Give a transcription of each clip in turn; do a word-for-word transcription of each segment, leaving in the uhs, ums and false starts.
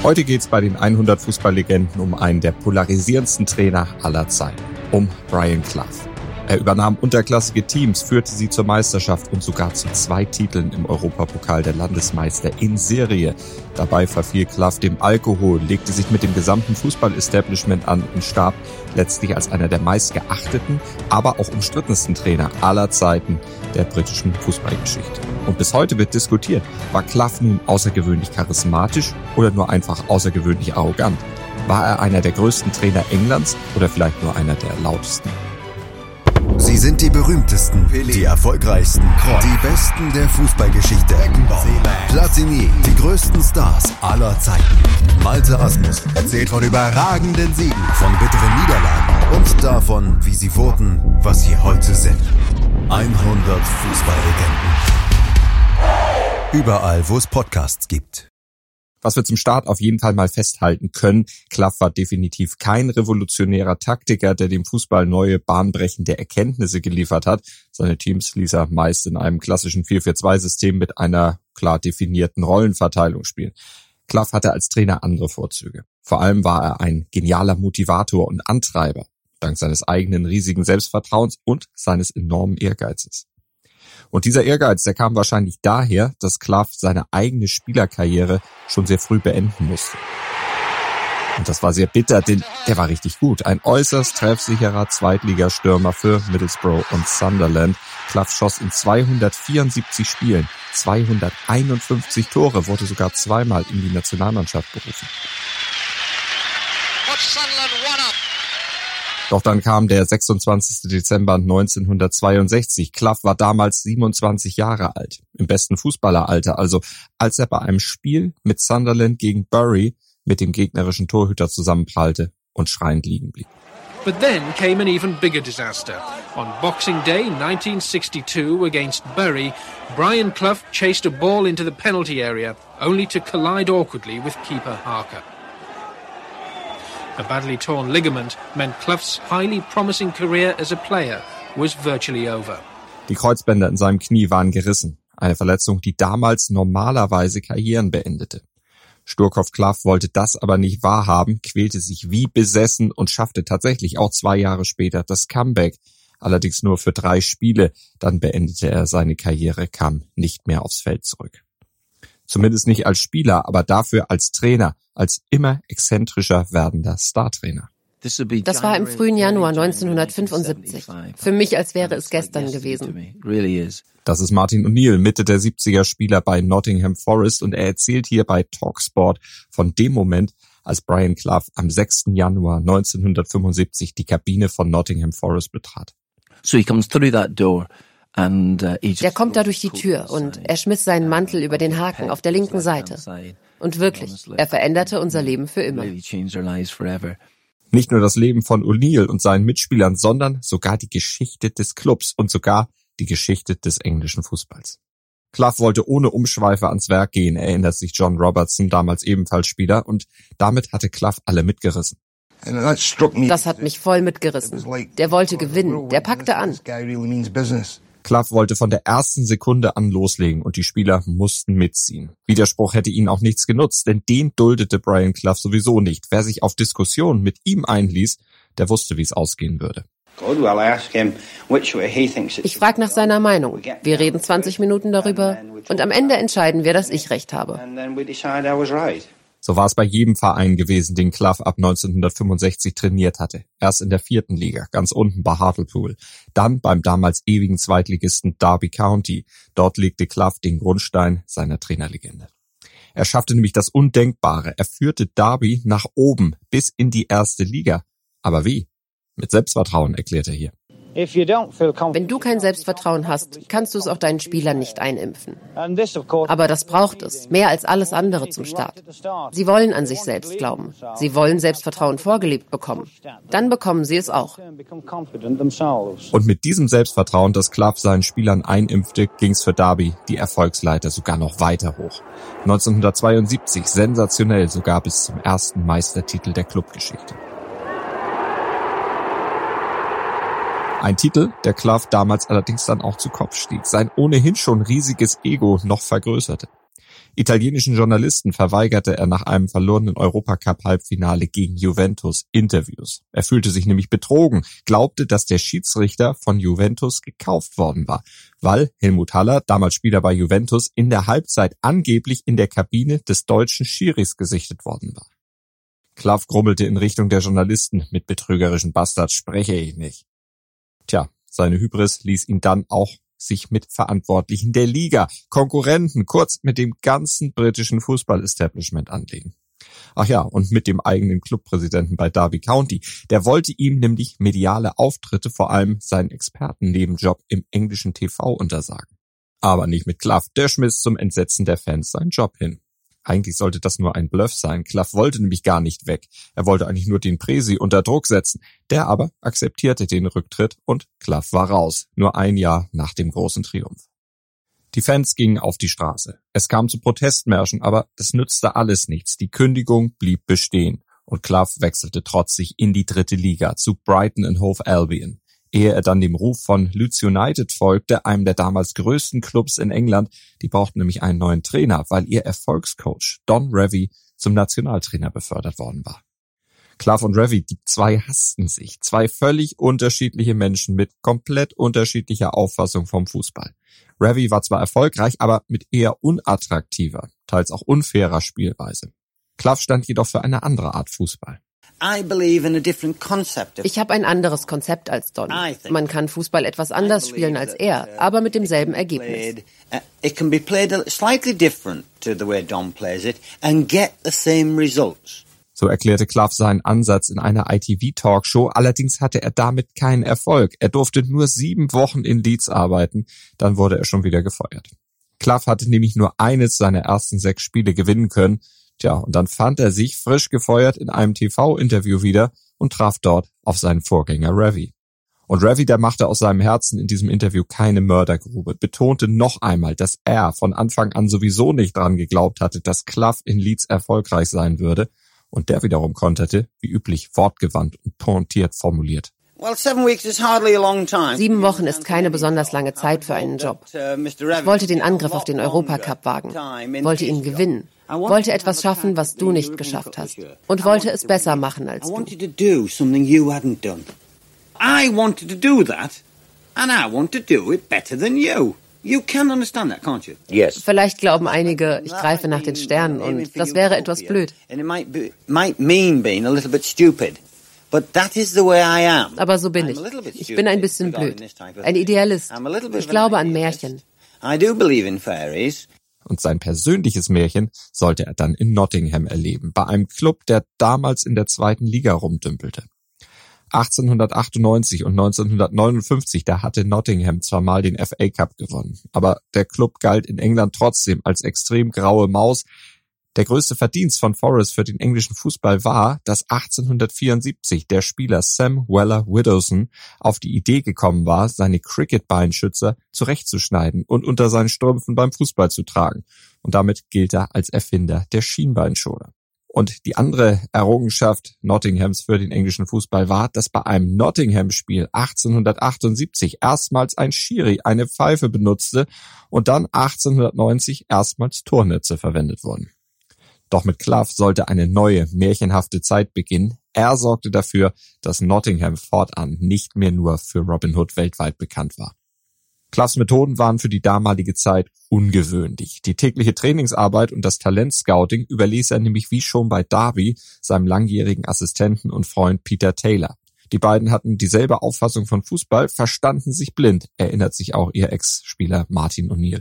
Heute geht's bei den hundert Fußballlegenden um einen der polarisierendsten Trainer aller Zeiten, um Brian Clough. Er übernahm unterklassige Teams, führte sie zur Meisterschaft und sogar zu zwei Titeln im Europapokal der Landesmeister in Serie. Dabei verfiel Clough dem Alkohol, legte sich mit dem gesamten Fußball-Establishment an und starb letztlich als einer der meistgeachteten, aber auch umstrittensten Trainer aller Zeiten der britischen Fußballgeschichte. Und bis heute wird diskutiert, war Clough nun außergewöhnlich charismatisch oder nur einfach außergewöhnlich arrogant? War er einer der größten Trainer Englands oder vielleicht nur einer der lautesten? Sie sind die berühmtesten, die erfolgreichsten, die besten der Fußballgeschichte. Platini, die größten Stars aller Zeiten. Malte Asmus erzählt von überragenden Siegen, von bitteren Niederlagen und davon, wie sie wurden, was sie heute sind. hundert Fußballlegenden. Überall, wo es Podcasts gibt. Was wir zum Start auf jeden Fall mal festhalten können, Clough war definitiv kein revolutionärer Taktiker, der dem Fußball neue, bahnbrechende Erkenntnisse geliefert hat. Seine Teams ließ er meist in einem klassischen vier vier zwei System mit einer klar definierten Rollenverteilung spielen. Clough hatte als Trainer andere Vorzüge. Vor allem war er ein genialer Motivator und Antreiber, dank seines eigenen riesigen Selbstvertrauens und seines enormen Ehrgeizes. Und dieser Ehrgeiz, der kam wahrscheinlich daher, dass Clough seine eigene Spielerkarriere schon sehr früh beenden musste. Und das war sehr bitter, denn der war richtig gut. Ein äußerst treffsicherer Zweitligastürmer für Middlesbrough und Sunderland. Clough schoss in zweihundertvierundsiebzig Spielen zweihunderteinundfünfzig Tore, wurde sogar zweimal in die Nationalmannschaft berufen. Doch dann kam der sechsundzwanzigster Dezember neunzehnhundertzweiundsechzig. Clough war damals siebenundzwanzig Jahre alt, im besten Fußballeralter, also als er bei einem Spiel mit Sunderland gegen Bury mit dem gegnerischen Torhüter zusammenprallte und schreiend liegen blieb. But then came an even bigger disaster. On Boxing Day nineteen sixty-two against Bury, Brian Clough chased a ball into the penalty area, only to collide awkwardly with keeper Harker. A badly torn ligament meant Clough's highly promising career as a player was virtually over. Die Kreuzbänder in seinem Knie waren gerissen, eine Verletzung, die damals normalerweise Karrieren beendete. Sturkopf Clough wollte das aber nicht wahrhaben, quälte sich wie besessen und schaffte tatsächlich auch zwei Jahre später das Comeback, allerdings nur für drei Spiele. Dann beendete er seine Karriere, kam nicht mehr aufs Feld zurück. Zumindest nicht als Spieler, aber dafür als Trainer, als immer exzentrischer werdender Startrainer. Das war im frühen Januar neunzehnhundertfünfundsiebzig. Für mich, als wäre es gestern gewesen. Das ist Martin O'Neill, Mitte der siebziger Spieler bei Nottingham Forest, und er erzählt hier bei Talksport von dem Moment, als Brian Clough am sechsten Januar neunzehnhundertfünfundsiebzig die Kabine von Nottingham Forest betrat. So he comes through that door. Der kommt da durch die Tür und er schmiss seinen Mantel über den Haken auf der linken Seite. Und wirklich, er veränderte unser Leben für immer. Nicht nur das Leben von O'Neill und seinen Mitspielern, sondern sogar die Geschichte des Clubs und sogar die Geschichte des englischen Fußballs. Clough wollte ohne Umschweife ans Werk gehen, erinnert sich John Robertson, damals ebenfalls Spieler, und damit hatte Clough alle mitgerissen. Das hat mich voll mitgerissen. Der wollte gewinnen, der packte an. Clough wollte von der ersten Sekunde an loslegen und die Spieler mussten mitziehen. Widerspruch hätte ihnen auch nichts genutzt, denn den duldete Brian Clough sowieso nicht. Wer sich auf Diskussionen mit ihm einließ, der wusste, wie es ausgehen würde. Ich frage nach seiner Meinung. Wir reden zwanzig Minuten darüber und am Ende entscheiden wir, dass ich recht habe. So war es bei jedem Verein gewesen, den Clough ab neunzehnhundertfünfundsechzig trainiert hatte. Erst in der vierten Liga, ganz unten bei Hartlepool. Dann beim damals ewigen Zweitligisten Derby County. Dort legte Clough den Grundstein seiner Trainerlegende. Er schaffte nämlich das Undenkbare. Er führte Derby nach oben bis in die erste Liga. Aber wie? Mit Selbstvertrauen, erklärt er hier. Wenn du kein Selbstvertrauen hast, kannst du es auch deinen Spielern nicht einimpfen. Aber das braucht es, mehr als alles andere zum Start. Sie wollen an sich selbst glauben. Sie wollen Selbstvertrauen vorgelebt bekommen. Dann bekommen sie es auch. Und mit diesem Selbstvertrauen, das Clough seinen Spielern einimpfte, ging's für Derby, die Erfolgsleiter, sogar noch weiter hoch. neunzehnhundertzweiundsiebzig, sensationell, sogar bis zum ersten Meistertitel der Clubgeschichte. Ein Titel, der Clough damals allerdings dann auch zu Kopf stieg, sein ohnehin schon riesiges Ego noch vergrößerte. Italienischen Journalisten verweigerte er nach einem verlorenen Europacup-Halbfinale gegen Juventus Interviews. Er fühlte sich nämlich betrogen, glaubte, dass der Schiedsrichter von Juventus gekauft worden war, weil Helmut Haller, damals Spieler bei Juventus, in der Halbzeit angeblich in der Kabine des deutschen Schiris gesichtet worden war. Clough grummelte in Richtung der Journalisten, mit betrügerischen Bastards spreche ich nicht. Tja, seine Hybris ließ ihn dann auch sich mit Verantwortlichen der Liga, Konkurrenten, kurz mit dem ganzen britischen Fußball-Establishment anlegen. Ach ja, und mit dem eigenen Clubpräsidenten bei Derby County. Der wollte ihm nämlich mediale Auftritte, vor allem seinen Expertennebenjob im englischen T V untersagen. Aber nicht mit Clough, der schmiss zum Entsetzen der Fans seinen Job hin. Eigentlich sollte das nur ein Bluff sein. Clough wollte nämlich gar nicht weg. Er wollte eigentlich nur den Presi unter Druck setzen. Der aber akzeptierte den Rücktritt und Clough war raus. Nur ein Jahr nach dem großen Triumph. Die Fans gingen auf die Straße. Es kam zu Protestmärschen, aber das nützte alles nichts. Die Kündigung blieb bestehen. Und Clough wechselte trotzig in die dritte Liga zu Brighton and Hove Albion. Ehe er dann dem Ruf von Leeds United folgte, einem der damals größten Clubs in England. Die brauchten nämlich einen neuen Trainer, weil ihr Erfolgscoach Don Revie zum Nationaltrainer befördert worden war. Clough und Revie, die zwei hassten sich. Zwei völlig unterschiedliche Menschen mit komplett unterschiedlicher Auffassung vom Fußball. Revie war zwar erfolgreich, aber mit eher unattraktiver, teils auch unfairer Spielweise. Clough stand jedoch für eine andere Art Fußball. Ich habe ein anderes Konzept als Don. Man kann Fußball etwas anders spielen als er, aber mit demselben Ergebnis. So erklärte Clough seinen Ansatz in einer I T V-Talkshow, allerdings hatte er damit keinen Erfolg. Er durfte nur sieben Wochen in Leeds arbeiten, dann wurde er schon wieder gefeuert. Clough hatte nämlich nur eines seiner ersten sechs Spiele gewinnen können. Tja, und dann fand er sich frisch gefeuert in einem T V-Interview wieder und traf dort auf seinen Vorgänger Revie. Und Revie, der machte aus seinem Herzen in diesem Interview keine Mördergrube, betonte noch einmal, dass er von Anfang an sowieso nicht dran geglaubt hatte, dass Clough in Leeds erfolgreich sein würde. Und der wiederum konterte, wie üblich, wortgewandt und pointiert formuliert. Sieben Wochen ist keine besonders lange Zeit für einen Job. Ich wollte den Angriff auf den Europacup wagen, wollte ihn gewinnen, wollte etwas schaffen, was du nicht geschafft hast und wollte es besser machen als du. Vielleicht glauben einige, ich greife nach den Sternen und das wäre etwas blöd. Aber so bin ich. Ich bin ein bisschen blöd. Ein Idealist. Ich glaube an Märchen. Und sein persönliches Märchen sollte er dann in Nottingham erleben, bei einem Club, der damals in der zweiten Liga rumdümpelte. achtzehnhundertachtundneunzig und neunzehnhundertneunundfünfzig, da hatte Nottingham zwar mal den F A Cup gewonnen, aber der Club galt in England trotzdem als extrem graue Maus. Der größte Verdienst von Forest für den englischen Fußball war, dass achtzehnhundertvierundsiebzig der Spieler Sam Weller-Widdowson auf die Idee gekommen war, seine Cricket-Beinschützer zurechtzuschneiden und unter seinen Strümpfen beim Fußball zu tragen. Und damit gilt er als Erfinder der Schienbeinschoner. Und die andere Errungenschaft Nottinghams für den englischen Fußball war, dass bei einem Nottingham-Spiel achtzehnhundertachtundsiebzig erstmals ein Schiri eine Pfeife benutzte und dann achtzehnhundertneunzig erstmals Tornetze verwendet wurden. Doch mit Clough sollte eine neue, märchenhafte Zeit beginnen. Er sorgte dafür, dass Nottingham fortan nicht mehr nur für Robin Hood weltweit bekannt war. Cloughs Methoden waren für die damalige Zeit ungewöhnlich. Die tägliche Trainingsarbeit und das Talentscouting überließ er nämlich wie schon bei Derby seinem langjährigen Assistenten und Freund Peter Taylor. Die beiden hatten dieselbe Auffassung von Fußball, verstanden sich blind, erinnert sich auch ihr Ex-Spieler Martin O'Neill.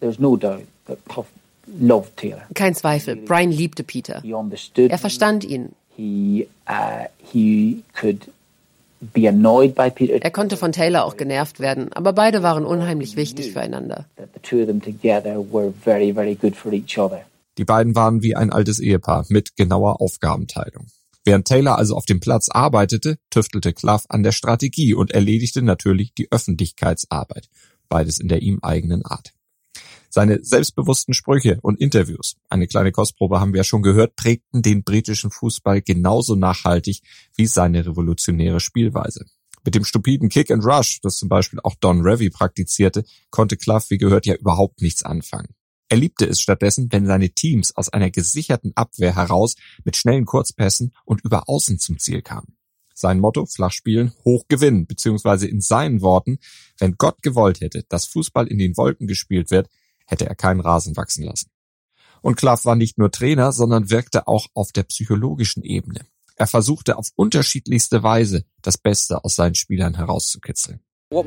Kein Zweifel, Brian liebte Peter. Er verstand ihn. Er konnte von Taylor auch genervt werden, aber beide waren unheimlich wichtig füreinander. Die beiden waren wie ein altes Ehepaar mit genauer Aufgabenteilung. Während Taylor also auf dem Platz arbeitete, tüftelte Clough an der Strategie und erledigte natürlich die Öffentlichkeitsarbeit, beides in der ihm eigenen Art. Seine selbstbewussten Sprüche und Interviews, eine kleine Kostprobe haben wir ja schon gehört, prägten den britischen Fußball genauso nachhaltig wie seine revolutionäre Spielweise. Mit dem stupiden Kick and Rush, das zum Beispiel auch Don Revie praktizierte, konnte Clough, wie gehört, ja überhaupt nichts anfangen. Er liebte es stattdessen, wenn seine Teams aus einer gesicherten Abwehr heraus mit schnellen Kurzpässen und über Außen zum Ziel kamen. Sein Motto, flach spielen, hoch gewinnen, beziehungsweise in seinen Worten, wenn Gott gewollt hätte, dass Fußball in den Wolken gespielt wird, hätte er keinen Rasen wachsen lassen. Und Clough war nicht nur Trainer, sondern wirkte auch auf der psychologischen Ebene. Er versuchte auf unterschiedlichste Weise, das Beste aus seinen Spielern herauszukitzeln.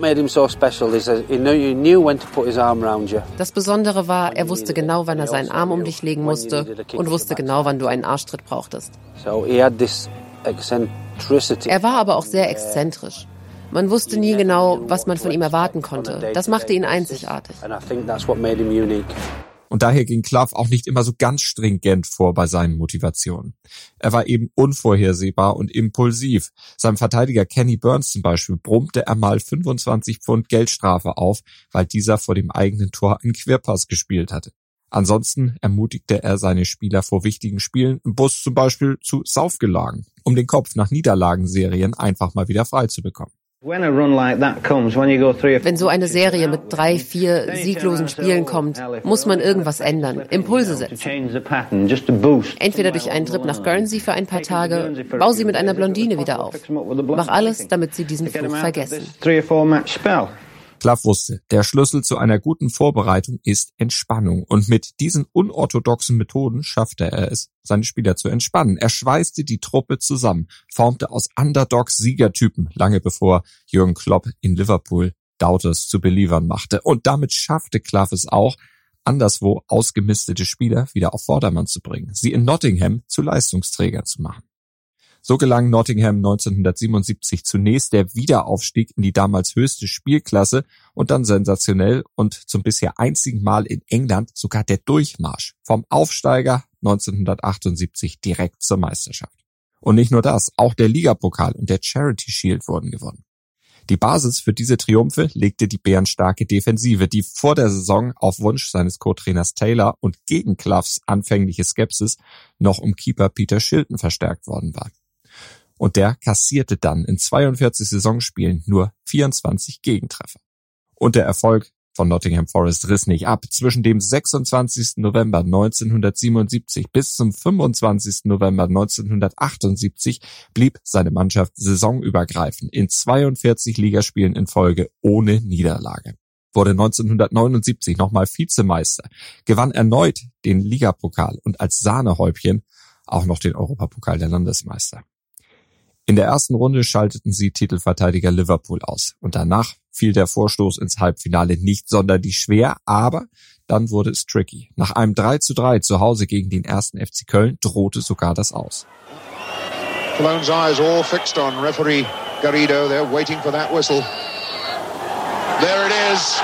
Das Besondere war, er wusste genau, wann er seinen Arm um dich legen musste und wusste genau, wann du einen Arschtritt brauchtest. Er war aber auch sehr exzentrisch. Man wusste nie genau, was man von ihm erwarten konnte. Das machte ihn einzigartig. Und daher ging Clough auch nicht immer so ganz stringent vor bei seinen Motivationen. Er war eben unvorhersehbar und impulsiv. Seinem Verteidiger Kenny Burns zum Beispiel brummte er mal fünfundzwanzig Pfund Geldstrafe auf, weil dieser vor dem eigenen Tor einen Querpass gespielt hatte. Ansonsten ermutigte er seine Spieler vor wichtigen Spielen im Bus zum Beispiel zu Saufgelagen, um den Kopf nach Niederlagenserien einfach mal wieder frei zu bekommen. Wenn so eine Serie mit drei, vier sieglosen Spielen kommt, muss man irgendwas ändern, Impulse setzen. Entweder durch einen Trip nach Guernsey für ein paar Tage, bau sie mit einer Blondine wieder auf. Mach alles, damit sie diesen Fluch vergessen. Clough wusste, der Schlüssel zu einer guten Vorbereitung ist Entspannung. Und mit diesen unorthodoxen Methoden schaffte er es, seine Spieler zu entspannen. Er schweißte die Truppe zusammen, formte aus Underdogs Siegertypen, lange bevor Jürgen Klopp in Liverpool Doubters zu Believern machte. Und damit schaffte Clough es auch, anderswo ausgemistete Spieler wieder auf Vordermann zu bringen, sie in Nottingham zu Leistungsträgern zu machen. So gelang Nottingham neunzehnhundertsiebenundsiebzig zunächst der Wiederaufstieg in die damals höchste Spielklasse und dann sensationell und zum bisher einzigen Mal in England sogar der Durchmarsch vom Aufsteiger neunzehnhundertachtundsiebzig direkt zur Meisterschaft. Und nicht nur das, auch der Ligapokal und der Charity Shield wurden gewonnen. Die Basis für diese Triumphe legte die bärenstarke Defensive, die vor der Saison auf Wunsch seines Co-Trainers Taylor und gegen Cloughs anfängliche Skepsis noch um Keeper Peter Shilton verstärkt worden war. Und der kassierte dann in zweiundvierzig Saisonspielen nur vierundzwanzig Gegentreffer. Und der Erfolg von Nottingham Forest riss nicht ab. Zwischen dem sechsundzwanzigsten November neunzehnhundertsiebenundsiebzig bis zum fünfundzwanzigsten November neunzehnhundertachtundsiebzig blieb seine Mannschaft saisonübergreifend in zweiundvierzig Ligaspielen in Folge ohne Niederlage. Wurde neunzehnhundertneunundsiebzig nochmal Vizemeister, gewann erneut den Ligapokal und als Sahnehäubchen auch noch den Europapokal der Landesmeister. In der ersten Runde schalteten sie Titelverteidiger Liverpool aus und danach fiel der Vorstoß ins Halbfinale nicht sonderlich schwer, aber dann wurde es tricky. Nach einem drei zu drei zu Hause gegen den ersten F C Köln drohte sogar das Aus. Cologne's eyes all fixed on referee Garrido. They're waiting for that whistle. There it is.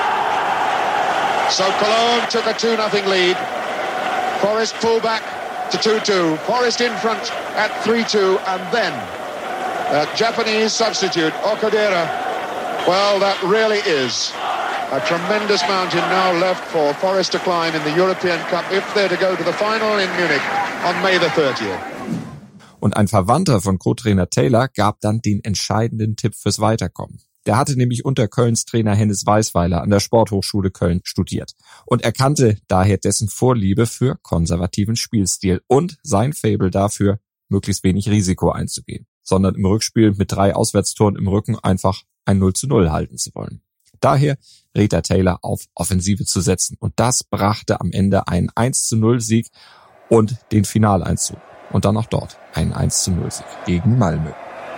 So Cologne took a two nothing lead. Forest pulled back to two two. Forest in front at three two and then that Japanese substitute, Okadera. Well, that really is a tremendous mountain now left for Forest to climb in the European Cup if they're to go to the final in Munich on May the thirtieth. Und ein Verwandter von Co-Trainer Taylor gab dann den entscheidenden Tipp fürs Weiterkommen. Der hatte nämlich unter Kölns Trainer Hennes Weisweiler an der Sporthochschule Köln studiert und erkannte daher dessen Vorliebe für konservativen Spielstil und sein Faible dafür, möglichst wenig Risiko einzugehen, sondern im Rückspiel mit drei Auswärtstoren im Rücken einfach ein null zu null halten zu wollen. Daher rät er Taylor auf, Offensive zu setzen und das brachte am Ende einen eins zu null Sieg und den Finaleinzug und dann auch dort einen eins zu null Sieg gegen Malmö.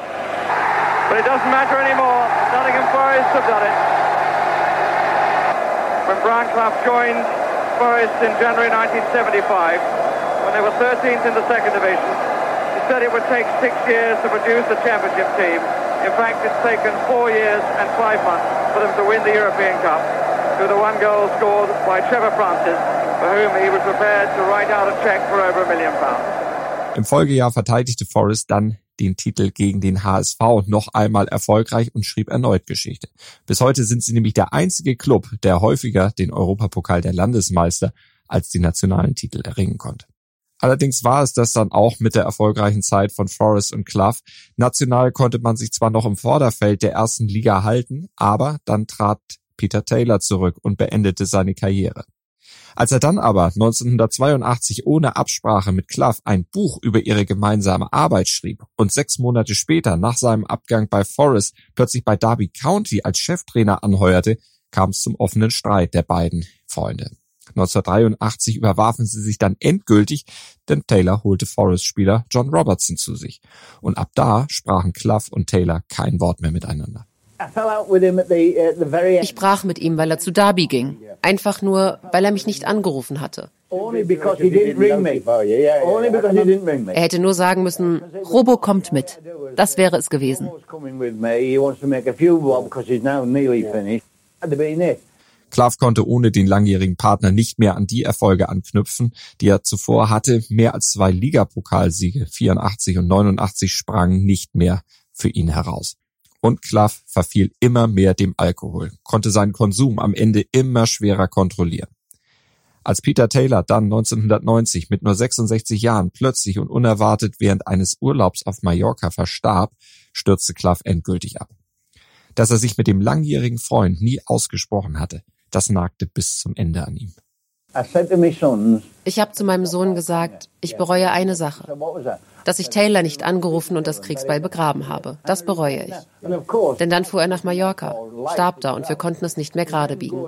But it doesn't matter anymore. Nottingham Forest have done it. When Brian Clough joined Forest in January nineteen seventy-five, when they were thirteenth in the second division, he said it would take six years to produce a championship team. In fact, it's taken four years and five months for them to win the European Cup through the one goal scored by Trevor Francis, for whom he was prepared to write out a cheque for over a million pounds. Im Folgejahr verteidigte Forest dann den Titel gegen den H S V noch einmal erfolgreich und schrieb erneut Geschichte. Bis heute sind sie nämlich der einzige Club, der häufiger den Europapokal der Landesmeister als die nationalen Titel erringen konnte. Allerdings war es das dann auch mit der erfolgreichen Zeit von Forest und Clough. National konnte man sich zwar noch im Vorderfeld der ersten Liga halten, aber dann trat Peter Taylor zurück und beendete seine Karriere. Als er dann aber neunzehnhundertzweiundachtzig ohne Absprache mit Clough ein Buch über ihre gemeinsame Arbeit schrieb und sechs Monate später nach seinem Abgang bei Forest plötzlich bei Derby County als Cheftrainer anheuerte, kam es zum offenen Streit der beiden Freunde. neunzehnhundertdreiundachtzig überwarfen sie sich dann endgültig, denn Taylor holte Forest-Spieler John Robertson zu sich. Und ab da sprachen Clough und Taylor kein Wort mehr miteinander. Ich brach mit ihm, weil er zu Derby ging. Einfach nur, weil er mich nicht angerufen hatte. Er hätte nur sagen müssen, Robo kommt mit. Das wäre es gewesen. Clough konnte ohne den langjährigen Partner nicht mehr an die Erfolge anknüpfen, die er zuvor hatte. Mehr als zwei Ligapokalsiege, vierundachtzig und neunundachtzig, sprangen nicht mehr für ihn heraus. Und Clough verfiel immer mehr dem Alkohol, konnte seinen Konsum am Ende immer schwerer kontrollieren. Als Peter Taylor dann neunzehnhundertneunzig mit nur sechsundsechzig Jahren plötzlich und unerwartet während eines Urlaubs auf Mallorca verstarb, stürzte Clough endgültig ab. Dass er sich mit dem langjährigen Freund nie ausgesprochen hatte, das nagte bis zum Ende an ihm. Ich habe zu meinem Sohn gesagt, ich bereue eine Sache, dass ich Taylor nicht angerufen und das Kriegsbeil begraben habe. Das bereue ich. Denn dann fuhr er nach Mallorca, starb da und wir konnten es nicht mehr gerade biegen.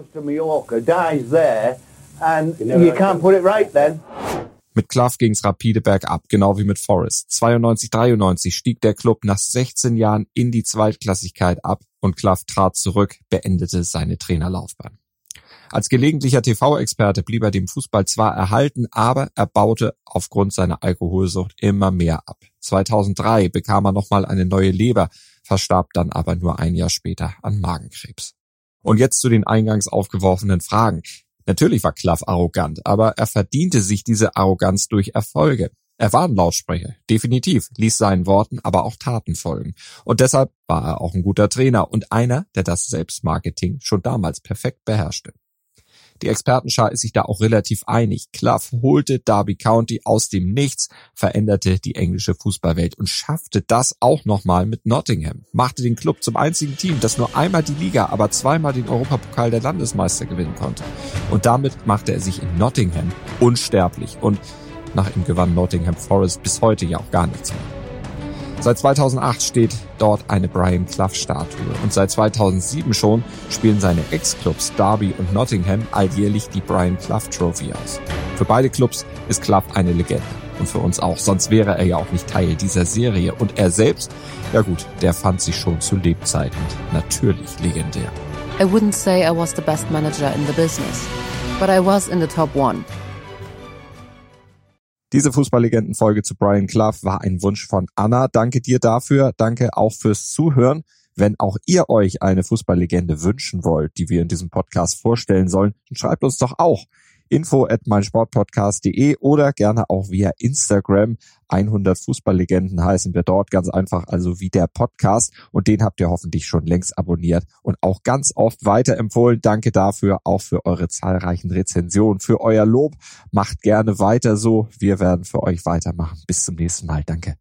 Mit Clough ging's rapide bergab, genau wie mit Forest. zweiundneunzig dreiundneunzig stieg der Club nach sechzehn Jahren in die Zweitklassigkeit ab und Clough trat zurück, beendete seine Trainerlaufbahn. Als gelegentlicher T V-Experte blieb er dem Fußball zwar erhalten, aber er baute aufgrund seiner Alkoholsucht immer mehr ab. zweitausenddrei bekam er nochmal eine neue Leber, verstarb dann aber nur ein Jahr später an Magenkrebs. Und jetzt zu den eingangs aufgeworfenen Fragen. Natürlich war Clough arrogant, aber er verdiente sich diese Arroganz durch Erfolge. Er war ein Lautsprecher, definitiv, ließ seinen Worten aber auch Taten folgen. Und deshalb war er auch ein guter Trainer und einer, der das Selbstmarketing schon damals perfekt beherrschte. Die Expertenschar ist sich da auch relativ einig. Clough holte Derby County aus dem Nichts, veränderte die englische Fußballwelt und schaffte das auch nochmal mit Nottingham. Machte den Club zum einzigen Team, das nur einmal die Liga, aber zweimal den Europapokal der Landesmeister gewinnen konnte. Und damit machte er sich in Nottingham unsterblich. Und nach ihm gewann Nottingham Forest bis heute ja auch gar nichts mehr. Seit zweitausendacht steht dort eine Brian Clough-Statue und seit zweitausendsieben schon spielen seine Ex-Clubs Derby und Nottingham alljährlich die Brian Clough Trophy aus. Für beide Clubs ist Clough eine Legende und für uns auch, sonst wäre er ja auch nicht Teil dieser Serie. Und er selbst, ja gut, der fand sich schon zu Lebzeiten natürlich legendär. I wouldn't say I was the best manager in the business, but I was in the top one. Diese Fußballlegenden-Folge zu Brian Clough war ein Wunsch von Anna. Danke dir dafür. Danke auch fürs Zuhören. Wenn auch ihr euch eine Fußballlegende wünschen wollt, die wir in diesem Podcast vorstellen sollen, dann schreibt uns doch auch info at meinsportpodcast punkt de oder gerne auch via Instagram. hundert Fußballlegenden heißen wir dort, ganz einfach, also wie der Podcast. Und den habt ihr hoffentlich schon längst abonniert und auch ganz oft weiterempfohlen. Danke dafür, auch für eure zahlreichen Rezensionen, für euer Lob. Macht gerne weiter so. Wir werden für euch weitermachen. Bis zum nächsten Mal. Danke.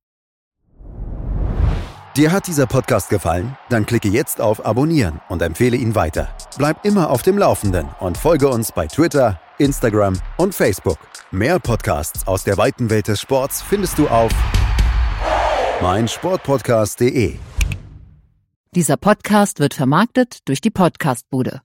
Dir hat dieser Podcast gefallen? Dann klicke jetzt auf Abonnieren und empfehle ihn weiter. Bleib immer auf dem Laufenden und folge uns bei Twitter, Instagram und Facebook. Mehr Podcasts aus der weiten Welt des Sports findest du auf meinsportpodcast punkt de. Dieser Podcast wird vermarktet durch die Podcastbude.